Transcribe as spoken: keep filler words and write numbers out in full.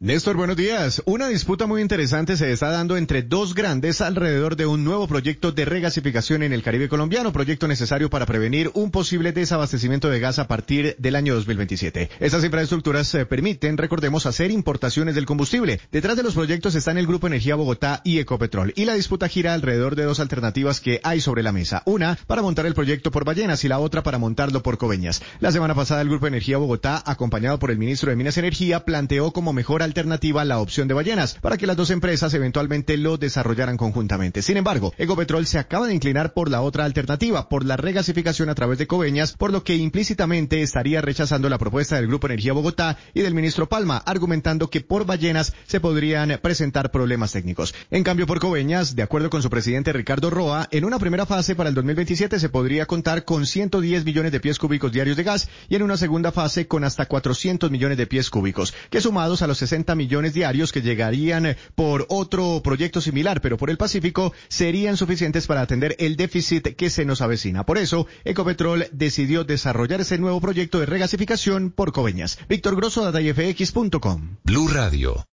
Néstor, buenos días. Una disputa muy interesante se está dando entre dos grandes alrededor de un nuevo proyecto de regasificación en el Caribe colombiano, proyecto necesario para prevenir un posible desabastecimiento de gas a partir del año dos mil veintisiete. Estas infraestructuras eh, permiten, recordemos, hacer importaciones del combustible. Detrás de los proyectos están el Grupo Energía Bogotá y Ecopetrol, y la disputa gira alrededor de dos alternativas que hay sobre la mesa. Una para montar el proyecto por Ballenas y la otra para montarlo por Coveñas. La semana pasada el Grupo Energía Bogotá, acompañado por el ministro de Minas y Energía, planteó como mejor alternativa alternativa la opción de Ballenas, para que las dos empresas eventualmente lo desarrollaran conjuntamente. Sin embargo, Ecopetrol se acaba de inclinar por la otra alternativa, por la regasificación a través de Coveñas, por lo que implícitamente estaría rechazando la propuesta del Grupo Energía Bogotá y del ministro Palma, argumentando que por Ballenas se podrían presentar problemas técnicos. En cambio, por Coveñas, de acuerdo con su presidente Ricardo Roa, en una primera fase para el dos mil veintisiete se podría contar con ciento diez millones de pies cúbicos diarios de gas y en una segunda fase con hasta cuatrocientos millones de pies cúbicos, que sumados a los sesenta millones diarios que llegarían por otro proyecto similar, pero por el Pacífico, serían suficientes para atender el déficit que se nos avecina. Por eso, Ecopetrol decidió desarrollar ese nuevo proyecto de regasificación por Coveñas. Víctor Grosso, data y f x punto com. Blue Radio.